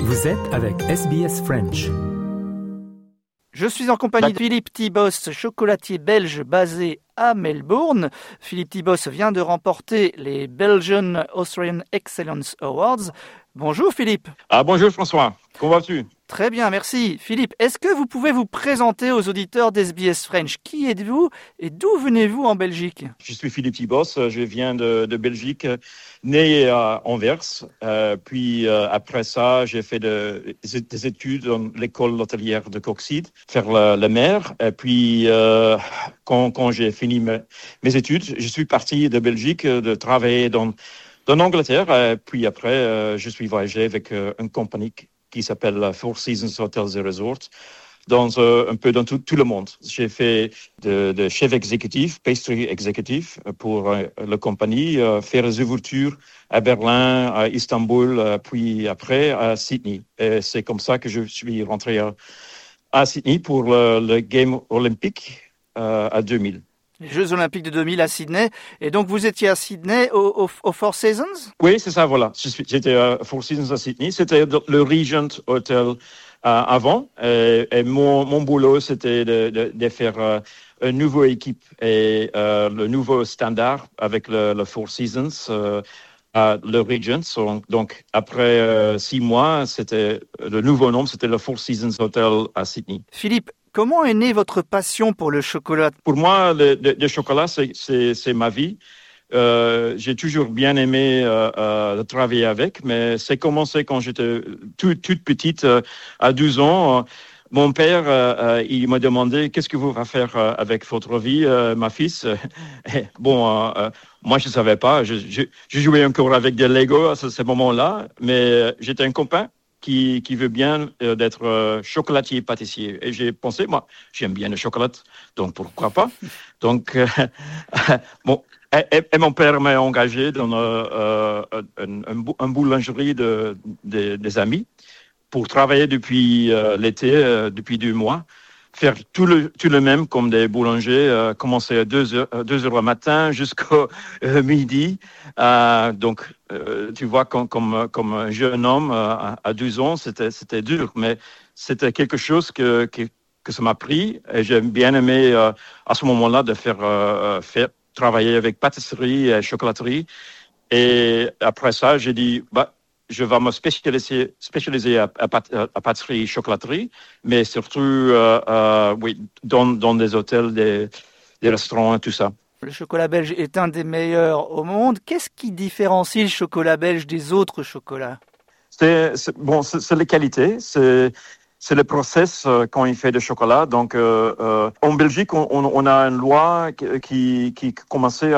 Vous êtes avec SBS French. Je suis en compagnie de Philippe Thibos, chocolatier belge basé à Melbourne. Philippe Thibos vient de remporter les Belgian Austrian Excellence Awards. Bonjour Philippe. Bonjour François, comment vas-tu? Très bien, merci. Philippe, est-ce que vous pouvez vous présenter aux auditeurs d'SBS French? Qui êtes-vous et d'où venez-vous en Belgique? Je suis Philippe Thibos, je viens de Belgique, né à Anvers. Puis après ça, j'ai fait des études dans l'école hôtelière de Coxide, faire la mer. Et puis quand j'ai fini mes études, je suis parti de Belgique de travailler dans l'Angleterre. Puis après, je suis voyagé avec une compagnie qui s'appelle Four Seasons Hotels & Resorts, un peu dans tout le monde. J'ai fait de chef exécutif, pastry exécutif pour la compagnie, faire des ouvertures à Berlin, à Istanbul, puis après à Sydney. Et c'est comme ça que je suis rentré à Sydney pour le Game olympique à 2000. Les Jeux Olympiques de 2000 à Sydney. Et donc, vous étiez à Sydney au Four Seasons? Oui, c'est ça, voilà. J'étais à Four Seasons à Sydney. C'était le Regent Hotel avant. Et mon boulot, c'était de faire une nouvelle équipe et le nouveau standard avec le Four Seasons, le Regent. Donc, après 6 mois, le nouveau nom, c'était le Four Seasons Hotel à Sydney. Philippe, comment est née votre passion pour le chocolat? Pour moi, le chocolat, c'est ma vie. J'ai toujours bien aimé travailler avec, mais c'est commencé quand j'étais toute petite, à 12 ans. Mon père, il m'a demandé qu'est-ce que vous allez faire avec votre vie, ma fils. Moi, je ne savais pas. Je jouais encore avec des Lego à ce moment-là, mais j'étais un copain qui veut bien d'être chocolatier pâtissier. Et j'ai pensé, moi, j'aime bien le chocolat, donc pourquoi pas. Donc, et mon père m'a engagé dans une boulangerie des amis pour travailler depuis l'été, depuis 2 mois, faire tout le même comme des boulangers, commencer à 2 heures le matin jusqu'au midi. Donc, tu vois, comme un jeune homme à 12 ans, c'était dur, mais c'était quelque chose que ça m'a pris. Et j'ai bien aimé à ce moment-là de faire travailler avec pâtisserie et chocolaterie. Et après ça, j'ai dit, je vais me spécialiser à pâtisserie et chocolaterie, mais surtout dans des hôtels, des restaurants et tout ça. Le chocolat belge est un des meilleurs au monde. Qu'est-ce qui différencie le chocolat belge des autres chocolats? C'est la qualité, c'est le process quand il fait du chocolat. Donc, en Belgique, on a une loi qui commençait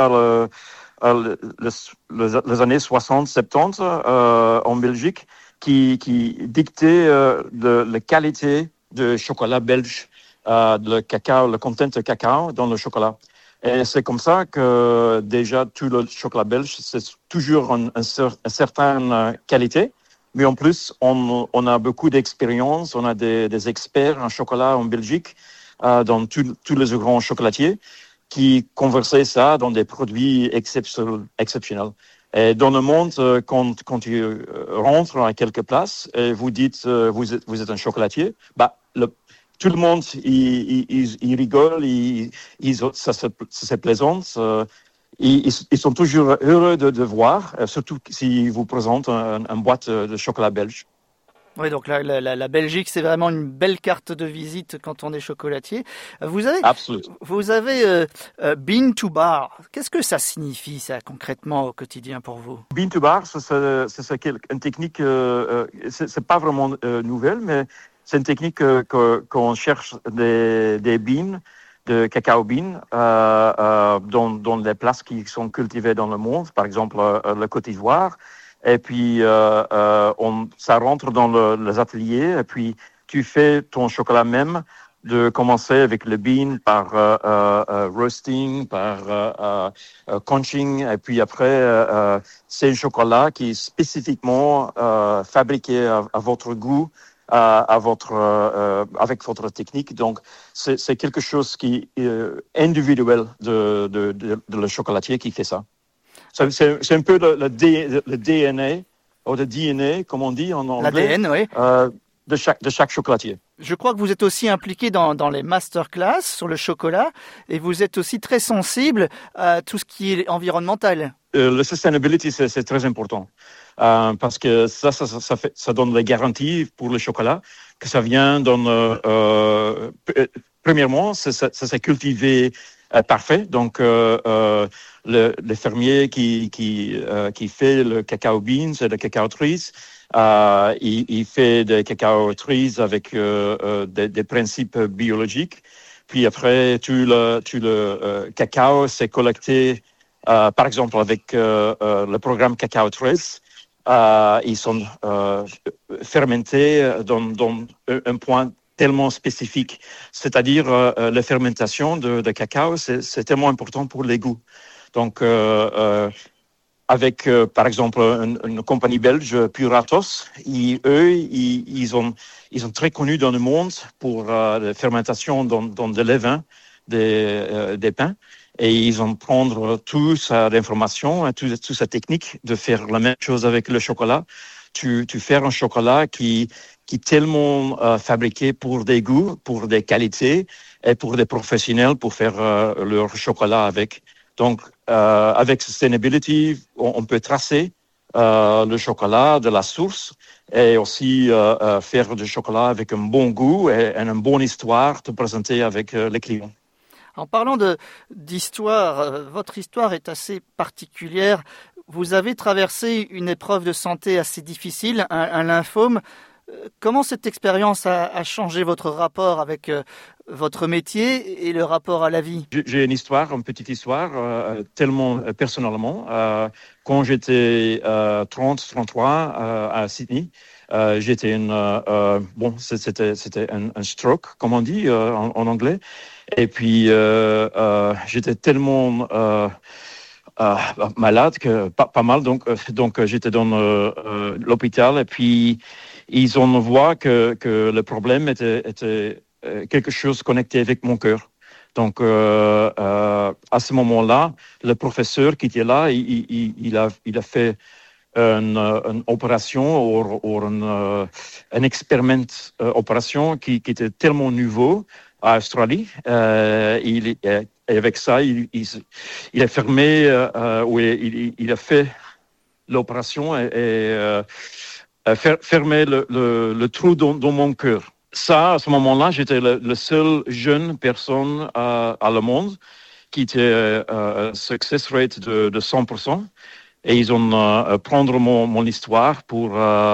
les années 60-70 en Belgique, qui dictait la qualité de chocolat belge, le cacao, le content de cacao dans le chocolat. Et c'est comme ça que déjà tout le chocolat belge, c'est toujours une certaine qualité. Mais en plus, on a beaucoup d'expérience, on a des experts en chocolat en Belgique, dans tous les grands chocolatiers, qui conversaient ça dans des produits exceptionnels. Et dans le monde, quand tu rentres à quelque place et vous dites vous êtes un chocolatier, tout le monde il rigole, ça c'est plaisant. Ils sont toujours heureux de voir, surtout s'ils vous présentent une boîte de chocolat belge. Oui, donc la Belgique, c'est vraiment une belle carte de visite quand on est chocolatier. Vous avez bean to bar. Qu'est-ce que ça signifie, ça, concrètement, au quotidien pour vous? Bean to bar, c'est une technique, c'est pas vraiment nouvelle, mais c'est une technique qu'on cherche des beans, de cacao bean, dans les places qui sont cultivées dans le monde, par exemple la Côte d'Ivoire. Et puis, ça rentre dans les ateliers. Et puis, tu fais ton chocolat même, de commencer avec le bean par roasting, par conching. Et puis après, c'est un chocolat qui est spécifiquement fabriqué à votre goût, avec votre technique. Donc, c'est quelque chose qui est individuel de le chocolatier qui fait ça. C'est un peu le DNA ou de DNA, comme on dit en anglais, l'ADN, oui. De chaque chocolatier. Je crois que vous êtes aussi impliqué dans les masterclass sur le chocolat et vous êtes aussi très sensible à tout ce qui est environnemental. Le sustainability, c'est très important parce que ça donne la garantie pour le chocolat que ça vient premièrement, ça s'est cultivé parfait. Donc, le fermier qui fait le cacao beans et le cacao trees, il fait des cacao trees avec des principes biologiques. Puis après, tout le cacao, c'est collecté, par exemple, avec le programme Cacao Trees. Ils sont fermentés dans un point tellement spécifique. C'est-à-dire, la fermentation de cacao, c'est tellement important pour les goûts. Donc, avec, par exemple, une compagnie belge, Puratos, ils sont très connus dans le monde pour la fermentation dans de levain des pains. Et ils vont prendre toute l'information, toute sa technique de faire la même chose avec le chocolat. Tu fais un chocolat qui est tellement fabriqué pour des goûts, pour des qualités et pour des professionnels pour faire leur chocolat avec. Donc, avec Sustainability, on peut tracer le chocolat de la source et aussi faire du chocolat avec un bon goût et une bonne histoire de présenter avec les clients. En parlant d'histoire, votre histoire est assez particulière. Vous avez traversé une épreuve de santé assez difficile, un lymphome. Comment cette expérience a changé votre rapport avec votre métier et le rapport à la vie? J'ai une petite histoire, tellement personnellement. Quand j'étais 33 à Sydney, j'étais c'était un stroke, comme on dit en anglais. Et puis, j'étais tellement malade, pas mal, donc j'étais dans l'hôpital. Et puis, ils ont vu que le problème était quelque chose connecté avec mon cœur. Donc, à ce moment-là, le professeur qui était là, il a fait une opération ou un expériment opération qui était tellement nouveau à Australie. Et avec ça, il a fermé, il a fait l'opération et fermé le trou dans mon cœur. Ça, à ce moment-là, j'étais le seul jeune personne à le monde qui était success rate de 100%. Et ils ont prendre mon histoire pour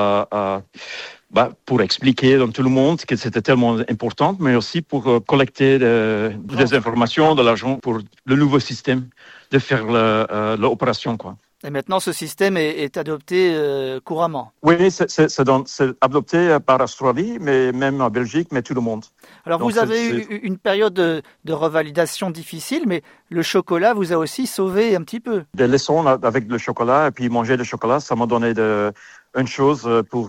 expliquer dans tout le monde que c'était tellement important, mais aussi pour collecter des informations, de l'argent pour le nouveau système de faire l'opération, quoi. Et maintenant, ce système est adopté couramment. Oui, c'est adopté par l'Australie, mais même en Belgique, mais tout le monde. Alors, donc, vous avez eu une période de revalidation difficile, mais le chocolat vous a aussi sauvé un petit peu. Des leçons avec le chocolat, et puis manger le chocolat, ça m'a donné une chose pour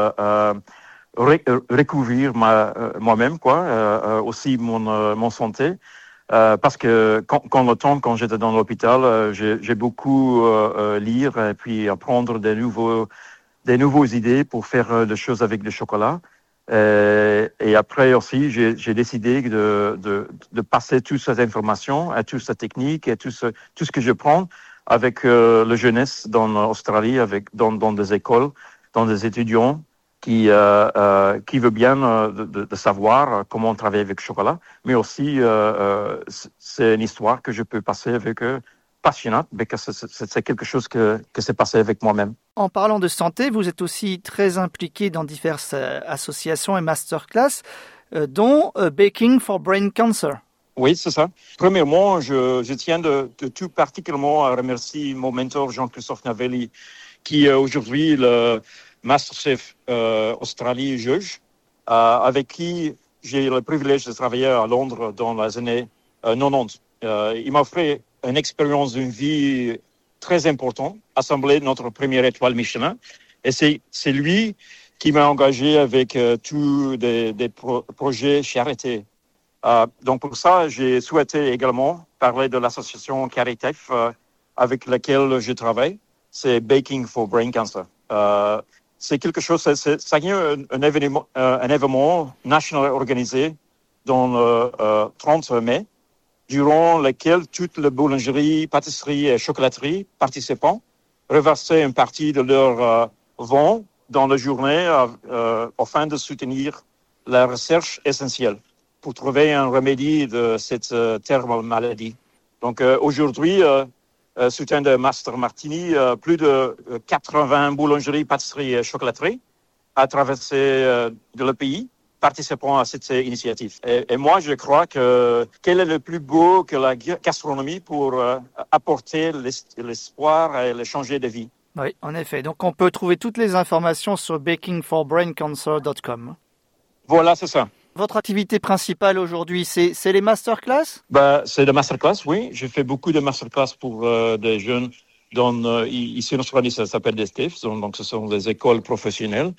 recouvrir moi-même, quoi, aussi mon santé. Parce que quand j'étais dans l'hôpital, j'ai beaucoup lire et puis apprendre des nouveaux idées pour faire des choses avec le chocolat. Et après aussi, j'ai décidé de passer toute cette information et toute cette technique et tout ce que je prends avec la jeunesse dans l'Australie, dans des écoles, dans des étudiants qui veut bien de savoir comment travailler avec le chocolat, mais aussi c'est une histoire que je peux passer avec eux, passionnante, mais que c'est quelque chose que s'est passé avec moi-même. En parlant de santé, vous êtes aussi très impliqué dans diverses associations et masterclass, dont Baking for Brain Cancer. Oui, c'est ça. Premièrement, je tiens de tout particulièrement à remercier mon mentor Jean-Christophe Navelli, qui est aujourd'hui le Masterchef Australie juge, avec qui j'ai le privilège de travailler à Londres dans les années 90. Il m'a offert une expérience d'une vie très importante, assembler notre première étoile Michelin. Et c'est lui qui m'a engagé avec tous des projets charité. Donc pour ça, j'ai souhaité également parler de l'association Caritas avec laquelle je travaille. C'est Baking for Brain Cancer. C'est quelque chose, ça y est un événement national organisé dans le 30 mai, durant lequel toutes les boulangeries, pâtisseries et chocolateries participants reversaient une partie de leur vente dans la journée afin de soutenir la recherche essentielle pour trouver un remède de cette terrible maladie. Donc aujourd'hui, soutien de Master Martini, plus de 80 boulangeries, pâtisseries et chocolateries à travers le pays participant à cette initiative. Et moi, je crois quel est le plus beau que la gastronomie pour apporter l'espoir et le changer de vie. Oui, en effet. Donc, on peut trouver toutes les informations sur bakingforbraincancer.com. Voilà, c'est ça. Votre activité principale aujourd'hui, c'est les masterclass ? C'est des masterclass, oui. Je fais beaucoup de masterclass pour des jeunes. Ici en Australie, ça s'appelle des STIFs, donc ce sont des écoles professionnelles.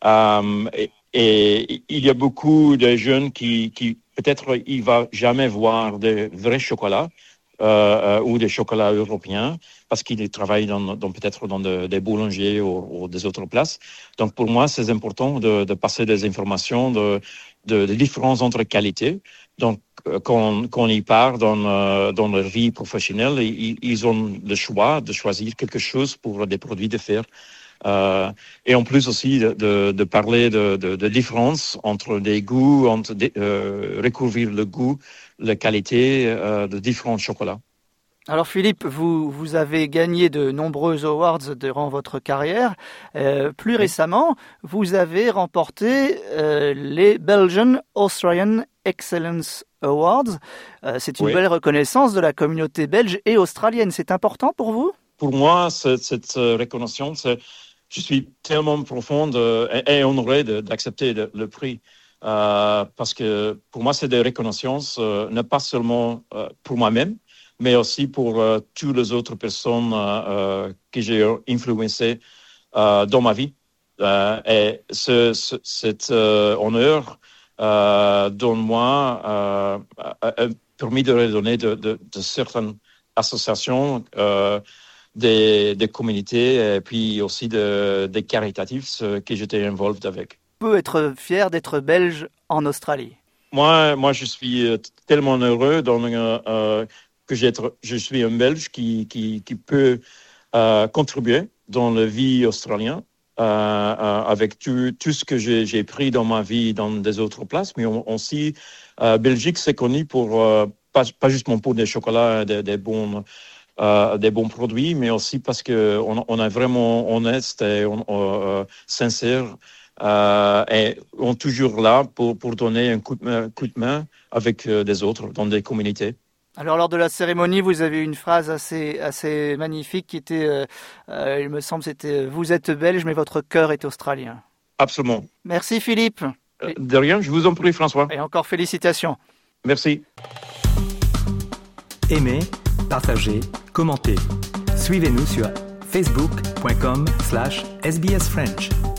Et il y a beaucoup de jeunes qui peut-être ils vont jamais voir de vrais chocolats ou des chocolats européens parce qu'ils travaillent peut-être dans des boulangers ou des autres places. Donc pour moi, c'est important de passer des informations de différences entre qualités. Donc quand ils partent dans leur vie professionnelle, ils ont le choix de choisir quelque chose pour des produits de fer. Et en plus aussi de parler de différences entre des goûts, recouvrir le goût, la qualité de différents chocolats. Alors Philippe, vous avez gagné de nombreux awards durant votre carrière. Plus récemment, vous avez remporté les Belgian Austrian Excellence Awards. C'est une belle reconnaissance de la communauté belge et australienne. C'est important pour vous ? Pour moi, cette reconnaissance, je suis tellement profonde et honoré d'accepter le prix. Parce que pour moi, c'est des reconnaissances, non pas seulement pour moi-même, mais aussi pour toutes les autres personnes que j'ai influencées dans ma vie. Et cet honneur donne-moi a permis de redonner de certaines associations, des communautés et puis aussi des caritatifs que j'étais involvé avec. On peut être fier d'être belge en Australie. Moi, je suis tellement heureux que je suis un Belge qui peut contribuer dans la vie australienne avec tout ce que j'ai pris dans ma vie dans des autres places, mais aussi Belgique c'est connu pour pas justement pour des chocolats, des bons produits, mais aussi parce que on est vraiment honnête et sincère. Et on est toujours là pour donner un coup de main avec des autres dans des communautés. Alors lors de la cérémonie, vous avez une phrase assez magnifique qui était, il me semble, c'était « Vous êtes belge, mais votre cœur est australien ». Absolument. Merci Philippe. De rien, je vous en prie François. Et encore félicitations. Merci. Aimez, partagez, commentez. Suivez-nous sur facebook.com/sbsfrench.